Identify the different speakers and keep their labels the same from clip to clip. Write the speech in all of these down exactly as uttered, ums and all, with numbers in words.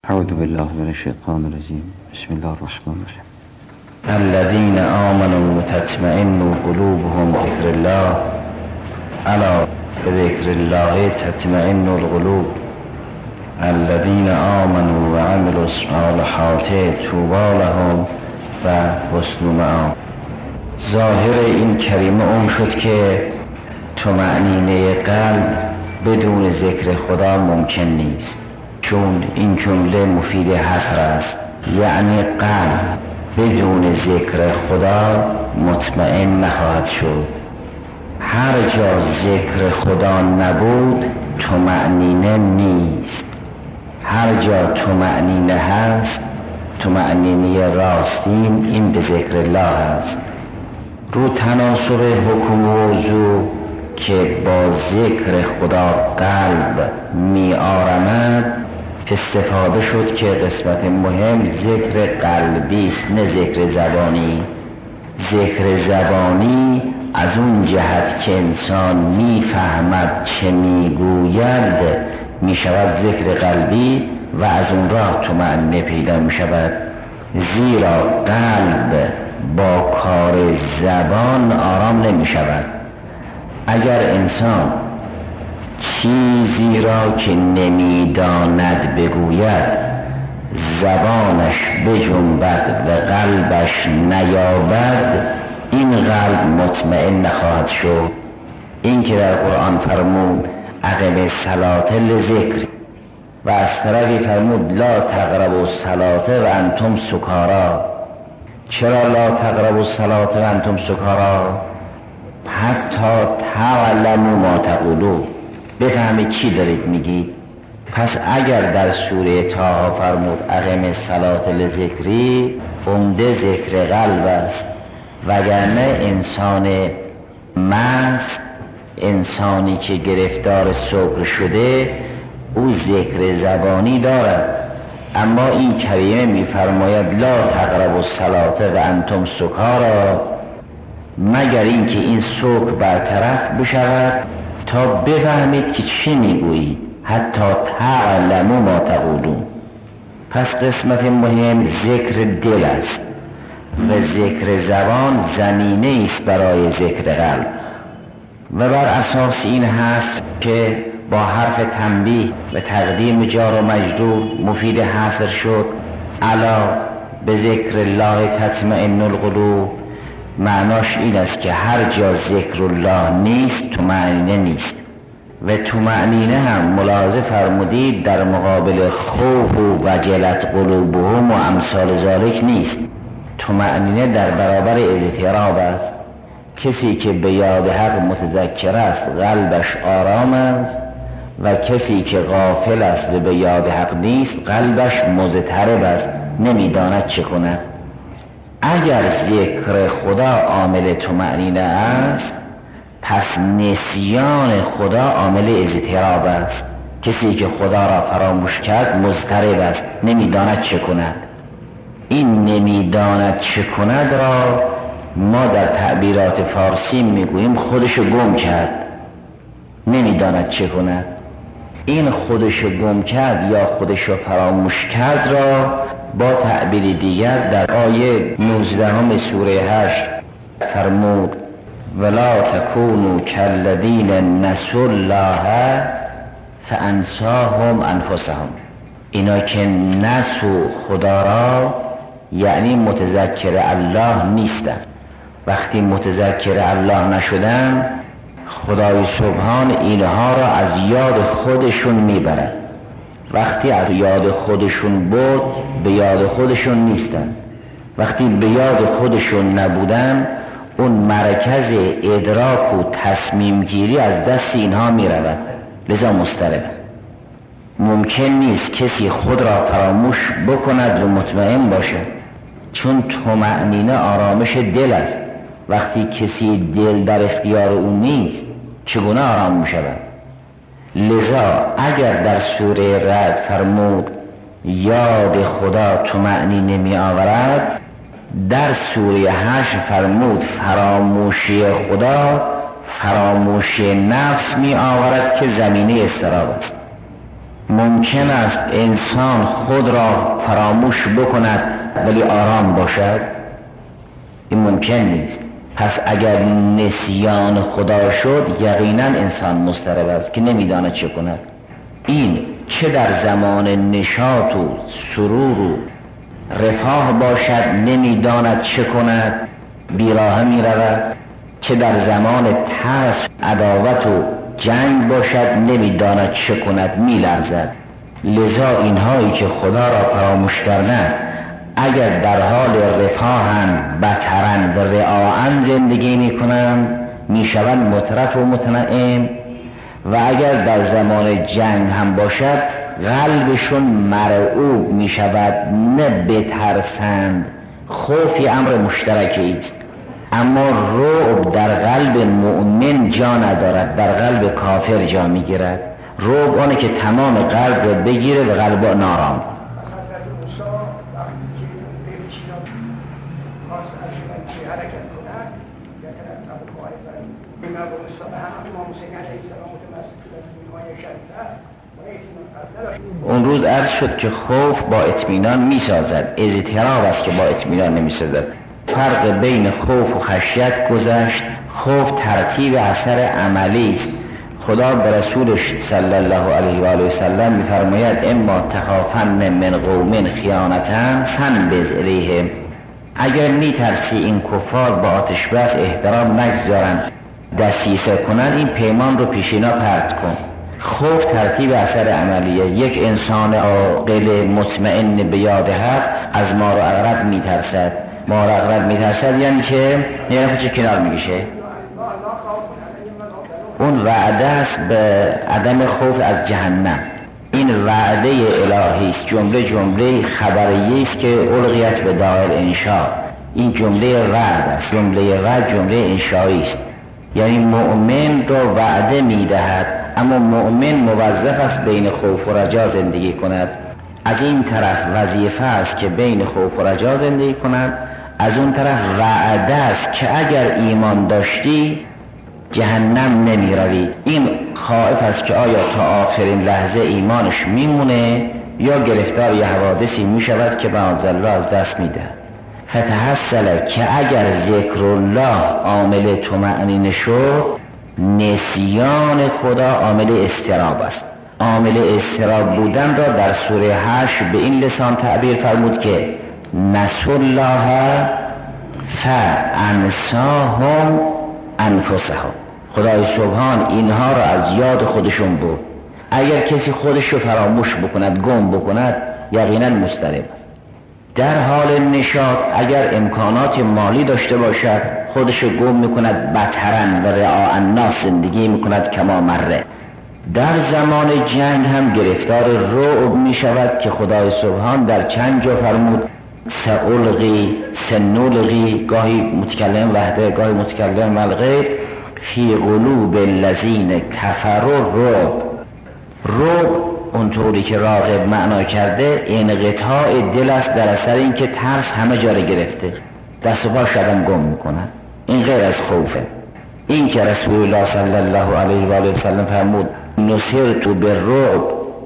Speaker 1: اعوذ بالله من الشیطان الرجیم. بسم الله الرحمن الرحیم.
Speaker 2: الذين آمنوا تطمئن قلوبهم بذكر الله الا بذكر الله تطمئن القلوب الذين آمنوا وعملوا الصالحات طوبى لهم و حسن مآب. ظاهر این کلمه اون شد که طمأنینه قلب بدون ذکر خدا ممکن نیست، چون این جمله مفید حصر است، یعنی قلب بدون ذکر خدا مطمئن نخواهد شد. هر جا ذکر خدا نبود طمأنینه نیست، هر جا طمأنینه هست، طمأنینه راستین این به ذکر الله است. رو تناسب حکم موضوع که با ذکر خدا قلب می آرمد استفاده شد که قسمت مهم ذکر قلبی است، نه ذکر زبانی. ذکر زبانی از اون جهت که انسان می فهمد چه می گوید می شود ذکر قلبی و از اون راه طمأنینه پیدا می شود، زیرا قلب با کار زبان آرام نمی شود. اگر انسان چیزی را که نمیداند بگوید زبانش بجنبد و قلبش نیابد، این قلب مطمئن نخواهد شد. این که در قرآن فرمود اقم الصلاة لذکر و از طرفی فرمود لا تقربوا الصلاة و انتم سکارا. چرا لا تقربوا الصلاة و انتم سکارا؟ حتی تعلموا ما تقولون، بفهمید چی دارید میگید. پس اگر در سوره طه فرمود اقم الصلاة لذکری، عمده ذکر قلب است، وگرنه انسان مست، انسانی که گرفتار سکر شده، او ذکر زبانی دارد، اما این کلمه میفرماید لا تقربوا الصلاة و انتم سکارا، مگر اینکه این سکر برطرف بشود تا بفهمید که چی میگویید، حتی تعلموا ما تقولون. پس قسمت مهم ذکر دل است و ذکر زبان زمینه است برای ذکر قلب، و بر اساس این هست که با حرف تنبیه و تقدیم جار و مجرور مفید حصر شد الا به ذکر الله تطمئن القلوب. معناش این است که هر جا ذکر الله نیست طمأنینه نیست، و طمأنینه هم ملاحظه فرمودید در مقابل خوف و وجلت قلوبهم و امثال ذالک نیست. طمأنینه در برابر اضطراب است. کسی که به یاد حق متذکر است قلبش آرام است، و کسی که غافل است و به یاد حق نیست قلبش مضطرب است، نمیداند چه کند. اگر ذکر خدا عامل طمأنینه است، پس نسیان خدا عامل اضطراب است. کسی که خدا را فراموش کرد مضطرب است، نمیداند چه کند. این نمیداند چه کند را ما در تعبیرات فارسی میگوییم خودشو گم کرد، نمیداند چه کند. این خودشو گم کرد یا خودشو فراموش کرد را با تعبیر دیگر در آیه نوزدهم سوره هشت فرمود ولا تکونوا کالذین نسوا الله فانساهم انفسهم. اینا که نسوا خدا را یعنی متذکر الله نیستند. وقتی متذکر الله نشدن خدای سبحان اینها را از یاد خودشون میبرد. وقتی از یاد خودشون بود به یاد خودشون نیستن. وقتی به یاد خودشون نبودن اون مرکز ادراک و تصمیم گیری از دست اینها می رود، لذا مضطرب. ممکن نیست کسی خود را فراموش بکند و مطمئن باشد، چون طمأنینه آرامش دل است. وقتی کسی دل در اختیار او نیست چگونه آرام می شود؟ لذا اگر در سوره رعد فرمود یاد خدا طمأنینه می آورد، در سوره هشت فرمود فراموشی خدا فراموشی نفس می آورد که زمینه اضطراب است. ممکن است انسان خود را فراموش بکند ولی آرام باشد؟ این ممکن نیست. پس اگر نسیان خدا شد یقینا انسان مضطرب است که نمیداند چه کند. این چه در زمان نشاط و سرور و رفاه باشد نمیداند چه کند، بیراه می رود، چه در زمان ترس عداوت و جنگ باشد نمیداند چه کند، می لرزد. لذا اینهایی که خدا را فراموش کردند اگر در حال رفاهند بطرند و رعااند زندگی می کنند می شوند مترف و متنعم، و اگر در زمان جنگ هم باشد قلبشون مرعوب می شود، نه بترسند. خوفی امر مشترکی است، اما رعب در قلب مؤمن جا ندارد، در قلب کافر جا می گیرد. رعب آنه که تمام قلب را بگیره و قلب نارام. اون روز عرض شد که خوف با اطمینان می سازد، اضطراب است که با اطمینان نمی سازد. فرق بین خوف و خشیت گذشت. خوف ترتیب اثر عملی است. خدا به رسولش صلی الله علیه و آله و سلم می‌فرماید اما تخافن من قوم خیانتا فانبذ الیهم. اگر می‌ترسی این کفار با آتش بس احترام نگذارن دسیسه کنن، این پیمان رو پیش اینا پرت کن. خوف ترتیب اثر عملیه. یک انسان عاقل مطمئن به یاد حق از مار و عقرب می‌ترسد. مار و عقرب می‌ترسد یعنی که یعنی خودش کنار می‌کشه. اون وعده است به عدم خوف از جهنم. این وعده الهی است، جمله جمله خبریه است که القیت به دائر انشاء. این جمله وعده است، جمله وعده جمله انشایی است، یعنی مؤمن رو وعده میدهد، اما مؤمن موظف است بین خوف و رجا زندگی کند. از این طرف وظیفه است که بین خوف و رجا زندگی کند، از اون طرف وعده است که اگر ایمان داشتی جهنم نمی روی. این خائف است که آیا تا آخرین لحظه ایمانش میمونه یا گرفتار یه حوادثی می شود که معاذ الله از دست میده. فتحصل که اگر ذکر الله عامل طمأنینه شد، نسیان خدا عامل اضطراب است. عامل اضطراب بودن را در سوره حشر به این لسان تعبیر فرمود که نسوا الله فانساهم انفسهم. خدای سبحان اینها را از یاد خودشون برد. اگر کسی خودش رو فراموش بکند، گم بکند، یقینا مضطرب است. در حال نشاط اگر امکانات مالی داشته باشد خودش رو گم میکند، بطرن و رعاء الناس زندگی میکند کما مره. در زمان جنگ هم گرفتار رعب میشود که خدای سبحان در چند جا فرمود سألقی سنلقی، گاهی متکلم وحده گاهی متکلم الغیب، فی قلوب الذین کفروا رعب. رعب اونطوری که راغب معنا کرده انقطاع دل است در اثر اینکه ترس همه جا رو گرفته، دست و پاش آدم گم میکنن. این غیر از خوفه. این که رسول الله صلی الله علیه و آله و سلم فرمود نصرت بالرعب،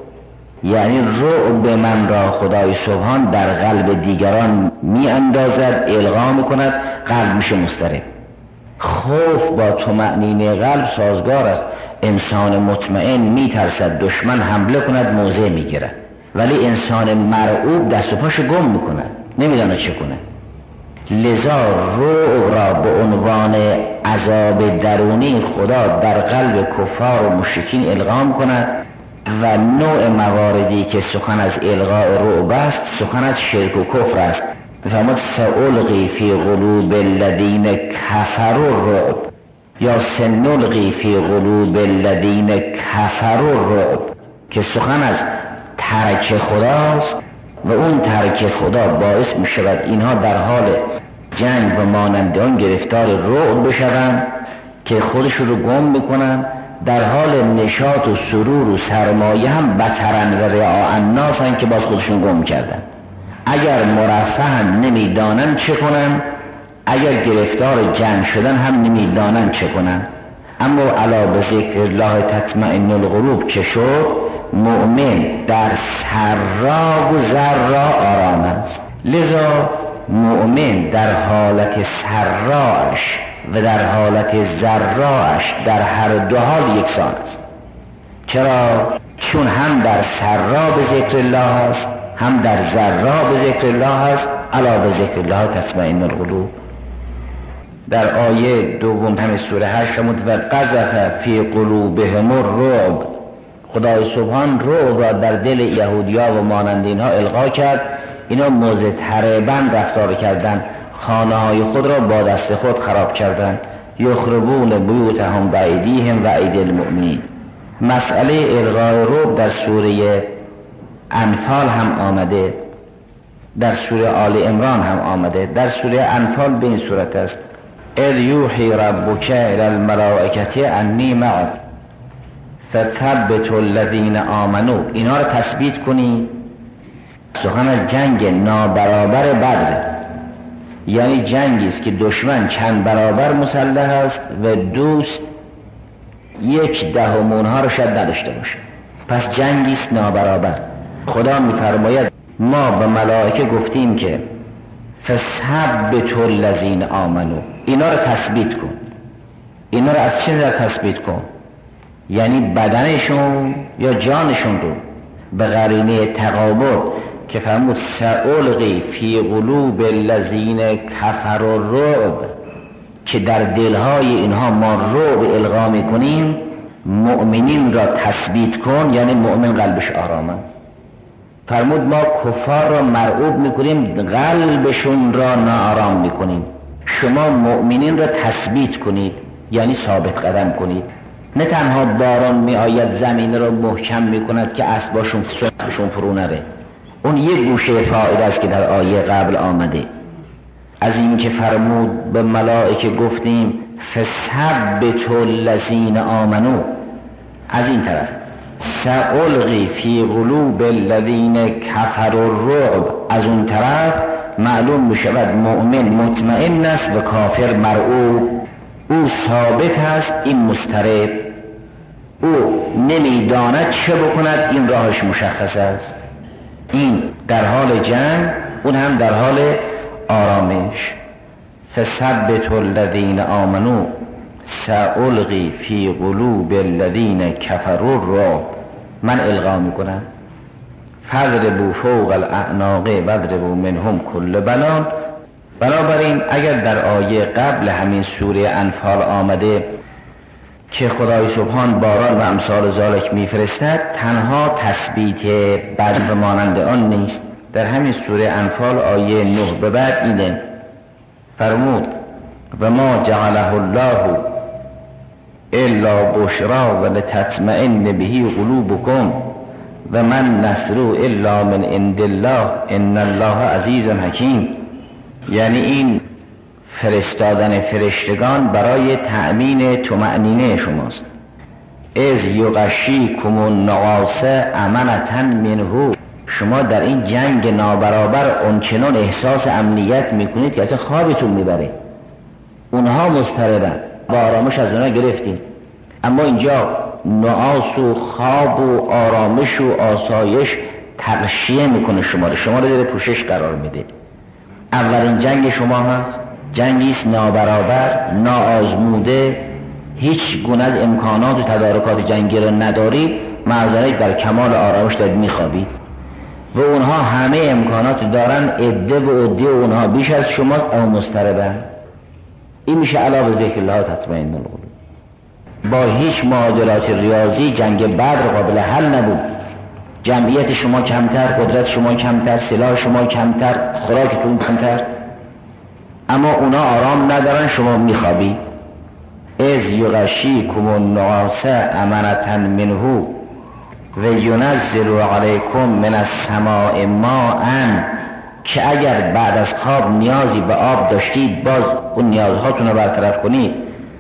Speaker 2: یعنی رعب من را خدای سبحان در قلب دیگران می اندازد، القا می کند، قلب میشه مضطرب. خوف با طمأنینه قلب سازگار است. انسان مطمئن می ترسد دشمن حمله کند، موضع می گیرد، ولی انسان مرعوب دست و پاشو گم می کند، نمیداند چه کنه. لذا رعب را به عنوان عذاب درونی خدا در قلب کفار و مشرکین القا می کند و نوع مواردی که سخن از القاء رعب است سخن از شرک و کفر است. فرمود سألقی فی قلوب الذین کفروا الرعب یا سنلقی فی قلوب الذین کفروا الرعب، که سخن از ترک خداست و اون ترک خدا باعث می شود اینها در حال جنگ و مانند آن گرفتار رعب بشوند که خودشون رو گم میکنن. در حال نشاط و سرور و سرمایه هم بطرن و رعاء الناس هستند که باز خودشون گم کردن. اگر مرفهن نمیدانن چه کنن، اگر گرفتار جنگ شدن هم نمیدانن چه کنن. اما علا به ذکر الله تطمئن القلوب که شد، مؤمن در سرا و ضرا آرام است. لذا مؤمن در حالت سراش و در حالت ضراش در هر دو حال یکسان است. چرا؟ چون هم در سرا به ذکر الله است، هم در ضرا به ذکر الله است. الا به ذکر الله تطمئن القلوب. در آیه دوم همه سوره هشت فرمود و قذف فی قلوبهم الرعب. خدای سبحان رعب را در دل یهودیا و مانند اینها القا کرد. اینا مضطرباً رفتار کردند، خانه های خود را با دست خود خراب کردند. یخربون بیوتهم بایدیهم و ایدی المؤمنین. مسئله القای رعب در سوره انفال هم آمده، در سوره آل عمران هم آمده. در سوره انفال به این صورت است: اذ یوحی ربک الی الملائکة انی معک فثبتوا الذین آمنوا. اینا رو تثبیت کنی. سخن از جنگ نابرابر بدر، یعنی جنگی است که دشمن چند برابر مسلح است و دوست یک دهم اونها رو شاید نداشته باشه. پس جنگی است نابرابر. خدا می‌فرماید ما به ملائکه گفتیم که فثبتوا الذین آمنوا. اینا رو تثبیت کن. اینا رو از چه نظر تثبیت کن؟ یعنی بدنشون یا جانشون رو به قرینه تقابل که فرمود سألقی فی قلوب الذین کفروا الرعب، که در دلهای اینها ما رعب القا میکنیم. مؤمنین را تثبیت کن، یعنی مؤمن قلبش آرام است. فرمود ما کفار را مرعوب میکنیم، قلبشون را ناآرام میکنیم. شما مؤمنین را تثبیت کنید، یعنی ثابت قدم کنید. نه تنها باران می آید زمین را محکم می کند که اسباشون سرشون فرو نره. اون یک گوشه فایده است که در آیه قبل آمده، از این که فرمود به ملائکه گفتیم فثبتوا الذین آمنوا. از این طرف سألقی فی قلوب الذین کفروا الرعب. از اون طرف معلوم می شود مؤمن مطمئن است و کافر مرعوب. او ثابت است، این مضطرب. او نمیداند چه بکند، این راهش مشخص است. این در حال جنگ، اون هم در حال آرامش. فثبتوا الذین آمنوا سألقی فی قلوب الذین کفروا الرعب. من القا میکنم فضربوا فوق الاعناق واضربوا منهم کل بنان. بنابراین اگر در آیه قبل همین سوره انفال آمده که خدای سبحان باران و امثال ذالک میفرستد، تنها تثبیت بد و مانند آن نیست. در همین سوره انفال آیه نه به بعد اینه فرمود و ما جعله الله الا بشرا و لتطمئن به قلوبکم و من نصر الا من عند الله ان الله عزیز حکیم. یعنی این فرستادن فرشتگان برای تأمین طمأنینه شماست. اذ یغشیکم النعاس امنة منه. شما در این جنگ نابرابر اونچنان احساس امنیت میکنید که اصلا خوابتون میبره. اونها مضطربن، با آرامش از اونها گرفتیم. اما اینجا نعاس و خواب و آرامش و آسایش تغشیه میکنه شما رو، شما رو در پوشش قرار میده. اولین جنگ شما هست، جنگی است نابرابر، ناآزموده، هیچ گونه از امکانات و تدارکات جنگی را ندارید، معذرت در کمال آرامش دارید میخوابید و اونها همه امکانات دارن، عده و عده اونها بیش از شماست اما مضطربن. این میشه علاوه ذکر الله تطمئن القلوب. با هیچ معادلات ریاضی جنگ بدر قابل حل نبود. جمعیت شما کمتر، قدرت شما کمتر، سلاح شما کمتر، خوراکتون کمتر، اما اونا آرام ندارن، شما میخوابی. اذ یغشیکم النعاس امنة منه و ینزل علیکم من السماء ماء. که اگر بعد از خواب نیازی به آب داشتید، باز اون نیازهاتون رو برطرف کنید.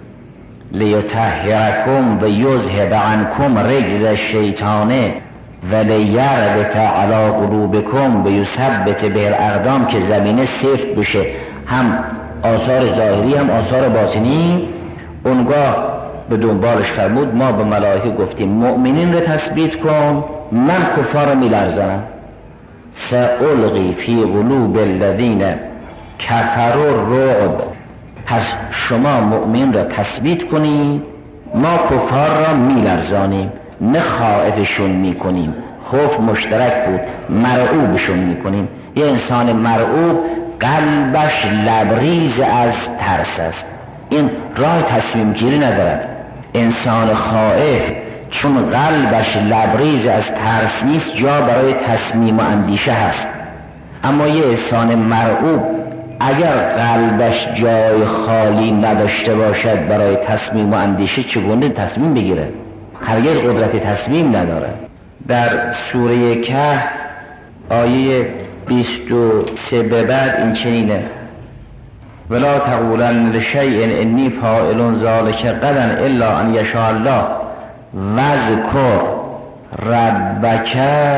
Speaker 2: لیطهرکم و یذهب عنکم رجز الشیطان و لیربط علی قلوبکم و یثبت به الاقدام. که زمینه سفت بشه، هم آثار ظاهری هم آثار باطنی. اونگاه به دنبالش فرمود ما به ملائکه گفتیم مؤمنین رو تثبیت کن، من کفار رو میلرزانم. سألقی فی قلوب الذین کفروا الرعب. پس شما مؤمن را تثبیت کنید، ما کفار را میلرزانیم، نه خائفشون میکنیم. خوف مشترک بود، مرعوبشون میکنیم. یه انسان مرعوب قلبش لبریز از ترس است، این راه تصمیم گیری ندارد. انسان خائف چون قلبش لبریز از ترس نیست، جا برای تصمیم و اندیشه هست. اما یه انسان مرعوب اگر قلبش جای خالی نداشته باشد برای تصمیم و اندیشه، چگونه تصمیم بگیره؟ هرگز قدرت تصمیم نداره. در سوره کهف آیه بیست و سه به بعد این چنینه: ولا تقولن لشیء انی فاعل ذلک غدا الا ان یشاء الله واذکر ربک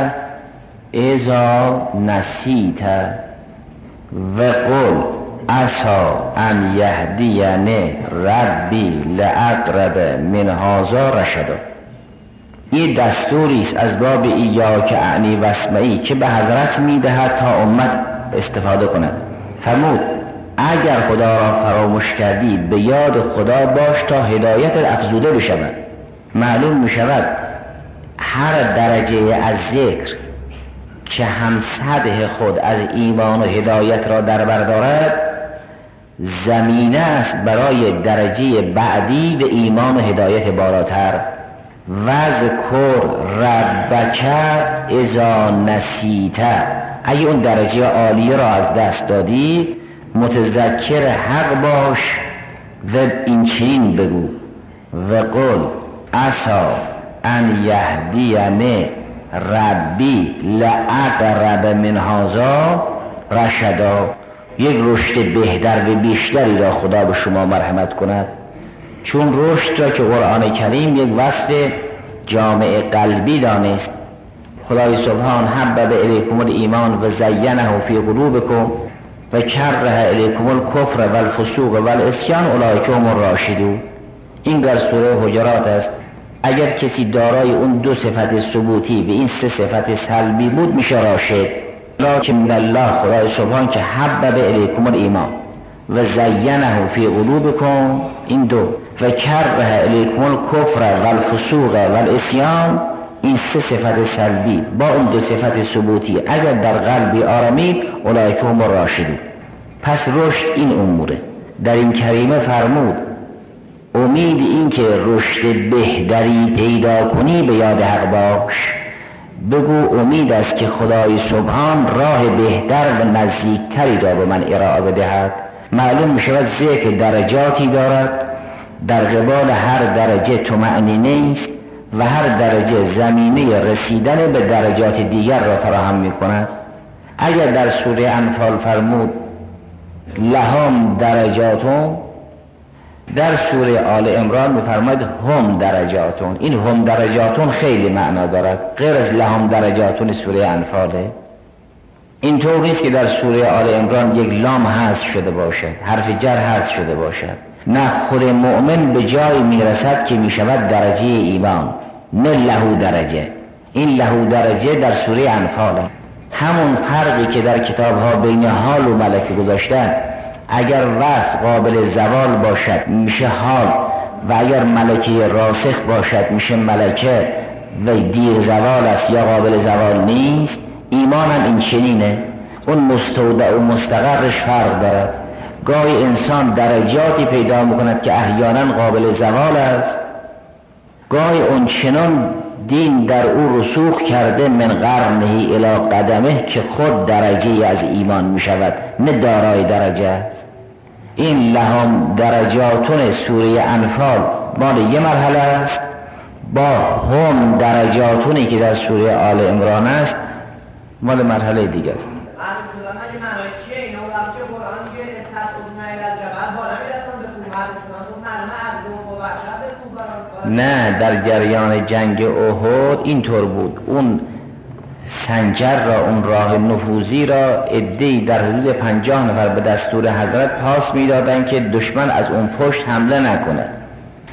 Speaker 2: اذا نسیت وقل عسى ان یهدینی ربی لاقرب من هذا رشدا. این دستوری است از باب ایاک اعنی واسمعی که به حضرت میدهد تا امت استفاده کند. فرمود اگر خدا را فراموش کردی به یاد خدا باش تا هدایت افزوده بشود. معلوم میشود هر درجه از ذکر که هم سطح خود از ایمان و هدایت را در بر دارد، زمینه است برای درجه بعدی به ایمان و هدایت بالاتر. وذکر ربک اذا نسیت. اگه اون درجه عالیه را از دست دادی، متذکر حق باش و این چنین بگو: وقل عسى ان یهدینی ربی لاقرب من هذا رشدا. یک رشد بهتر و بیشتری را خدا به شما مرحمت کند. چون رشد را که قرآن کریم یک وصف جامع قلبی دانست. خدای سبحان حبب الیکم الایمان و زینه فی قلوبکم و کره الیکم الکفر و الفسوق و العصیان اولئک هم الراشدون. این در سوره حجرات است. اگر کسی دارای اون دو صفت ثبوتی و این سه صفت سلبی بود میشه راشد. لکن الله خدای سبحان که حبب الیکم الایمان و زینه فی قلوبکم، این دو، و کره الیکم الکفر و الفسوق و العصیان، این سه صفت سلبی با اون دو صفت ثبوتی اگر در قلبی آرامید اولئک هم الراشدون. پس رشد این اموره. در این کریمه فرمود امید این که رشد بهتری پیدا کنی به یاد حق باش. بگو امید است که خدای سبحان راه بهتر و نزدیکتری را به من ارائه بدهد. معلوم می شود ذکر درجاتی دارد، در قبال هر درجه طمأنینه است و هر درجه زمینه رسیدن به درجات دیگر را فراهم می کند. اگر در سوره انفال فرمود لهم درجاتون، در سوره آل عمران می‌فرماید هم درجاتون. این هم درجاتون خیلی معنا دارد، غیر از لهم درجاتون سوره انفاله. اینطور نیست که در سوره آل عمران یک لام حذف شده باشد، حرف جر حذف شده باشد. نه، خود مؤمن به جای میرسد که میشود درجه ایمان، نه لهو درجه. این لهو درجه در سوره انفاله. همون فرقی که در کتاب‌ها بین حال و ملکه گذاشتن، اگر وصف قابل زوال باشد میشه حال و اگر ملکه راسخ باشد میشه ملکه و دیر زوال است یا قابل زوال نیست. ایمان هم این چنینه، اون مستودع و مستقرش فرق دارد. گاهی انسان درجاتی پیدا میکند که احیانا قابل زوال است، گاهی اون چنان دین در او رسوخ کرده من قرنه الی قدمه که خود درجه از ایمان میشود، نه دارای درجه است. این لهم درجاتون سوره انفال مال یه مرحله است، با هم درجاتونی که در سوره آل عمران است مال مرحله دیگه است. نه، در جریان جنگ احد اینطور بود. اون سنجر را، اون راه نفوذی را عده‌ای در حدود پنجاه نفر به دستور حضرت پاس می‌دادند که دشمن از اون پشت حمله نکنه.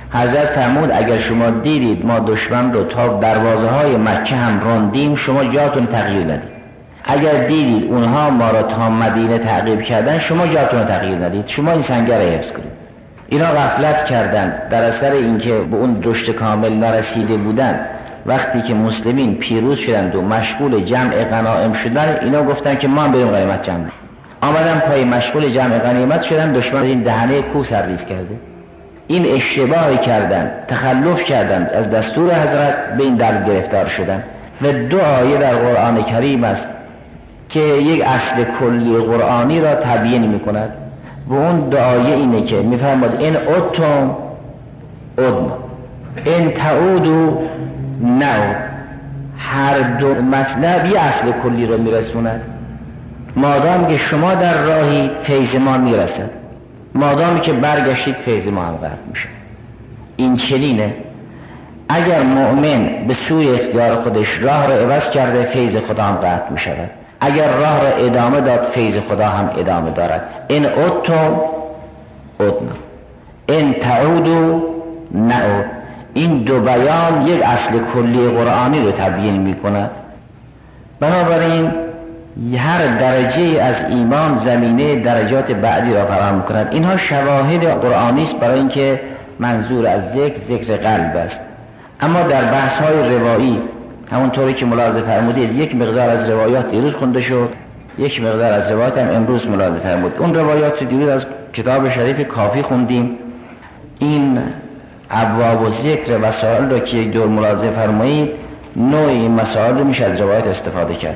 Speaker 2: حضرت فرمود اگر شما دیدید ما دشمن رو تا دروازه های مکه هم راندیم، شما جاتون تغییر ندید. اگر دیدید اونها ما را تا مدینه تعقیب کردن، شما جاتون تغییر ندید، شما این سنگر را حفظ کنید. اینا غفلت کردن در اثر اینکه به اون رشد کامل نرسیده بودن. وقتی که مسلمین پیروز شدند و مشغول جمع غنایم شدن، اینا گفتن که ما هم بریم غنیمت جمع. آمدن پای مشغول جمع غنیمت شدن، دشمن این دهنه کوه سرریز کرده. این اشتباهی کردن، تخلف کردن از دستور حضرت، به این دل گرفتار شدن. و دو آیه در قرآن کریم است که یک اصل کلی قرآنی را تبیین می‌کند. و اون دو آیه اینه که می‌فرماد این عدتم عدنا این تعودوا نعود. هر دو مطلب یه اصل کلی را میرسوند. مادام که شما در راهی، فیض ما میرسد. مادامی که برگشتید، فیض ما هم قطع میشه. این چنینه. اگر مؤمن به سوی اختیار خودش راه را عوض کرده، فیض خدا هم قطع میشود. اگر راه را ادامه داد، فیض خدا هم ادامه دارد. این عدتم عدنا این تعودوا نعود. این دو بیان یک اصل کلی قرآنی رو تبیین میکند. بنابراین هر درجه از ایمان زمینه درجات بعدی را فراهم میکند. اینها شواهد قرآنی است برای اینکه منظور از ذکر ذکر قلب است. اما در بحث های روایی، همونطوری که ملاحظه فرمودید، یک مقدار از روایات دیروز خونده شد، یک مقدار از روایات هم امروز ملاحظه فرمود. اون روایات دیروز از کتاب شریف کافی خوندیم. این ابواب و ذکر وسائل رو که یک دور ملاحظه فرمایید، نوع این مسائل رو میشه از روایات استفاده کرد.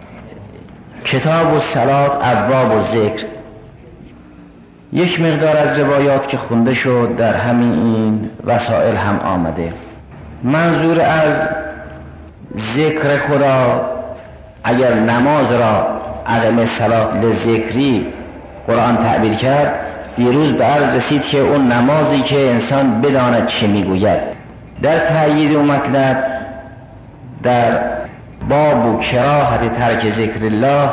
Speaker 2: کتاب و صلات، ابواب و ذکر، یک مقدار از روایات که خونده شد در همین این وسائل هم آمده. منظور از ذکر خدا، اگر نماز را عدم صلات لذکری قرآن تعبیر کرد، دیروز به عرض رسید که اون نمازی که انسان بداند چه میگوید. در تأیید اون مطلب در باب و کراهت ترک ذکر الله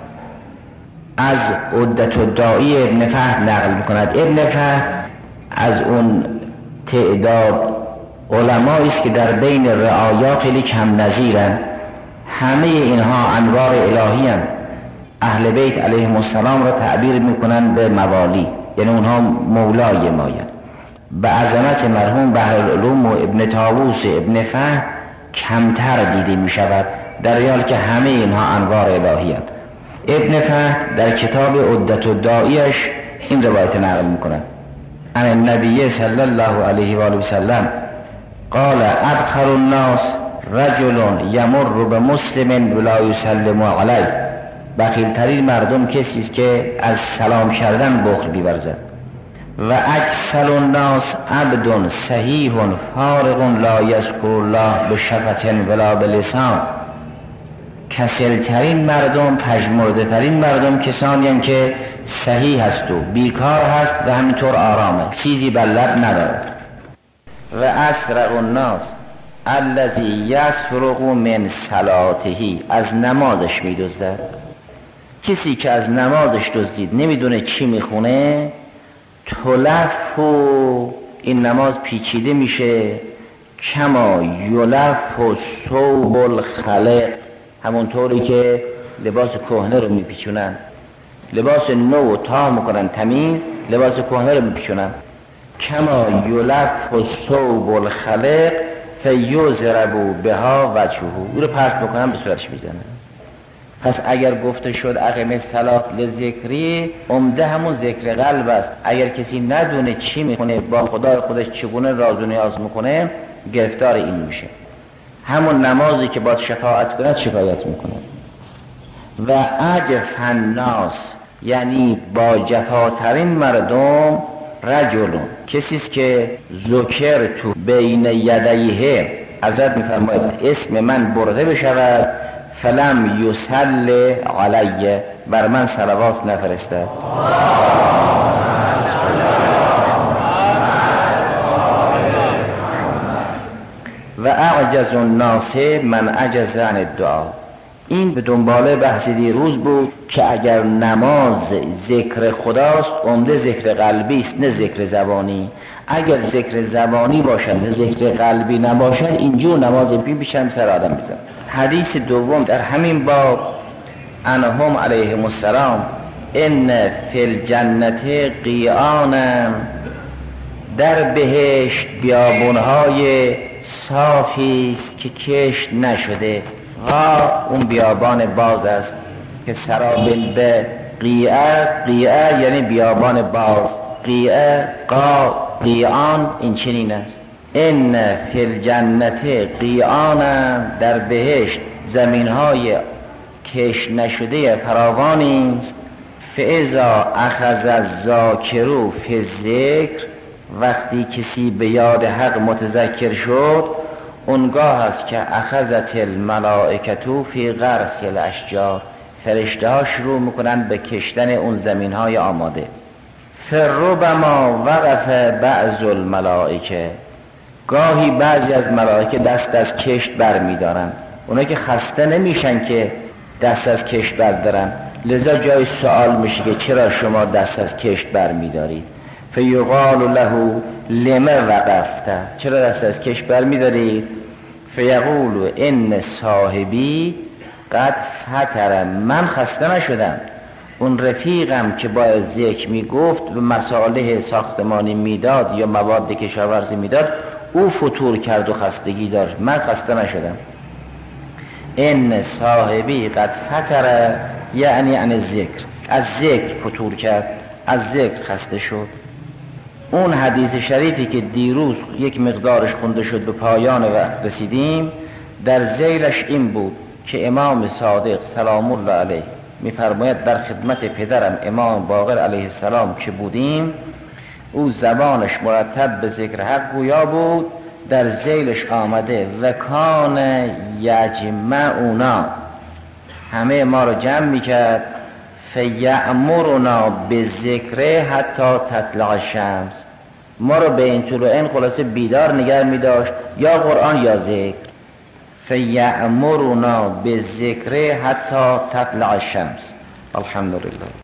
Speaker 2: از عدت الداعی ابن فهد نقل میکند. ابن فهد از اون تعداد علمایی است که در بین رعایا خیلی کم نظیرند. همه اینها انوار الهی هستند. اهل بیت علیهم السلام را تعبیر میکنند به موالی، یعنی اونها مولای مایند. به عظمت مرحوم بحرالعلوم و ابن طاووس ابن فهد کمتر دیده می شود، در حالی که همه اینها انوار الهی هستند. ابن فهد در کتاب عدت الداعیش این روایت نقل میکند. ان النبی صلی الله علیه و آله و سلم قال ابخل الناس رجل یمر بمسلم ولا یسلم علیه. بخیل ترین مردم کسی است که از سلام کردن بخل بیورزد. و اکثر الناس عبد صحیح فارغ لا یذکر الله بشفة ولا بلسان. کسل ترین مردم، پژمرده ترین مردم کسانی هم که صحیح هست و بیکار هست و همینطور آرامه، چیزی بر لب ندارد. و اسرق الناس الذی یسرق من صلاته، از نمازش میدزدد. کسی که از نمازش دزدید نمیدونه چی میخونه، تلف و این نماز پیچیده میشه کما یلف و ثوب الخلق، همونطوری که لباس کهنه رو میپیچونن، لباس نو تا میکنن تمیز، لباس کهنه رو میپیچونن. کما یلف و ثوب الخلق فیضرب بها وجهه، او رو پرت بکنن به صورتش میزنن. پس اگر گفته شد اقیم الصلاة لذکری، عمده همون ذکر قلب است. اگر کسی ندونه چی میکنه، با خدای خودش چگونه راز و نیاز میکنه، گرفتار این میشه. همون نمازی که باید شفاعت کند شکایت میکنه. و اجف الناس، یعنی با جفاترین مردم، رجلون، کسیست که ذکر تو بین یدیه، حضرت میفرماید اسم من برده بشود، فلم یصلی علیه، بر من صلوات نفرسته. و اعجز الناس من عجز عن الدعا. این به دنباله بحث دیروز بود که اگر نماز ذکر خداست، عمده ذکر قلبی است نه ذکر زبانی. اگر ذکر زبانی باشد و ذکر قلبی نباشد اینجور نماز بی بیشم سر آدم میزن. حدیث دوم در همین باب انهم علیهم السلام ان فی الجنت قیانا، در بهشت بیابونهای صافی است که کشت نشده. ها اون بیابان باز است که سرابل به قیعه، قیعه یعنی بیابان باز، قیعه قا قیعان این چنین است. ان فی الجنت قیانا، در بهشت زمینهای کشت نشده فراوانی است. فاذا اخذ الذاکر فی الذکر، وقتی کسی به یاد حق متذکر شد اونگاه است که اخذت الملائکتو فی غرس الاشجار، فرشته ها شروع میکنن به کشتن اون زمین های آماده. فربما وقف بعض الملائکه، گاهی بعضی از ملائکه دست از کشت بر میدارن. اونا که خسته نمیشن که دست از کشت بردارن، لذا جای سوال میشه که چرا شما دست از کشت بر میدارید؟ فیقال له لم وقفت، چرا دست از کشت بر میدارید؟ فیقول ان صاحبی قد فتر، من خسته نشدم، اون رفیقم که باید ذکر میگفت و مصالح ساختمانی میداد یا مواد کشاورزی میداد او فطور کرد و خستگی داشت، من خسته نشدم. ان صاحبی قد فتر یعنی عن ذکر، از ذکر فطور کرد، از ذکر خسته شد. اون حدیث شریفی که دیروز یک مقدارش خونده شد به پایان و رسیدیم، در ذیلش این بود که امام صادق سلام الله علیه میفرماید در خدمت پدرم امام باقر علیه السلام که بودیم، او زبانش مرتب به ذکر حق گویا بود. در ذیلش آمده و کان یجمعنا، همه ما رو جمع میکرد، فیأمرنا به ذکر حتی تطلع الشمس، ما رو به این طول و این خلاصه بیدار نگه میداشت، یا قرآن یا ذکر. فیأمرنا به ذکر حتی تطلع الشمس. الحمدلله.